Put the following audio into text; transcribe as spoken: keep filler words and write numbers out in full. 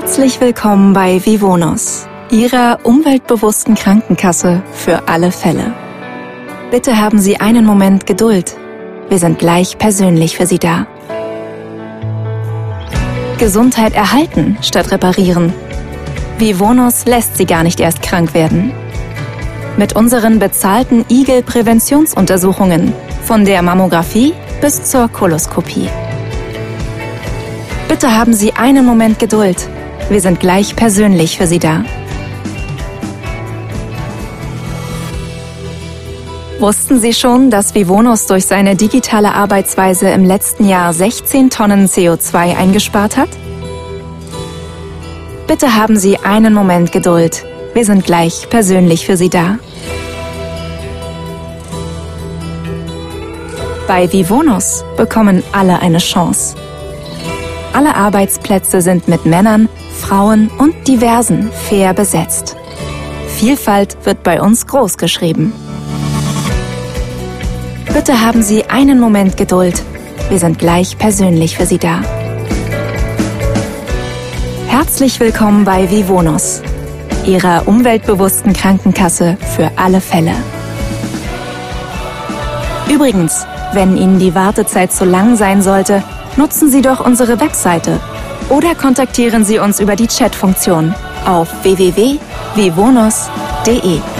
Herzlich willkommen bei Vivonus, Ihrer umweltbewussten Krankenkasse für alle Fälle. Bitte haben Sie einen Moment Geduld. Wir sind gleich persönlich für Sie da. Gesundheit erhalten statt reparieren. Vivonus lässt Sie gar nicht erst krank werden. Mit unseren bezahlten I G L-Präventionsuntersuchungen, von der Mammographie bis zur Koloskopie. Bitte haben Sie einen Moment Geduld. Wir sind gleich persönlich für Sie da. Wussten Sie schon, dass Vivonus durch seine digitale Arbeitsweise im letzten Jahr sechzehn Tonnen C O zwei eingespart hat? Bitte haben Sie einen Moment Geduld. Wir sind gleich persönlich für Sie da. Bei Vivonus bekommen alle eine Chance. Alle Arbeitsplätze sind mit Männern, Frauen und Diversen fair besetzt. Vielfalt wird bei uns groß geschrieben. Bitte haben Sie einen Moment Geduld. Wir sind gleich persönlich für Sie da. Herzlich willkommen bei Vivonus, Ihrer umweltbewussten Krankenkasse für alle Fälle. Übrigens, wenn Ihnen die Wartezeit zu lang sein sollte, nutzen Sie doch unsere Webseite oder kontaktieren Sie uns über die Chatfunktion auf w w w punkt vivonus punkt de.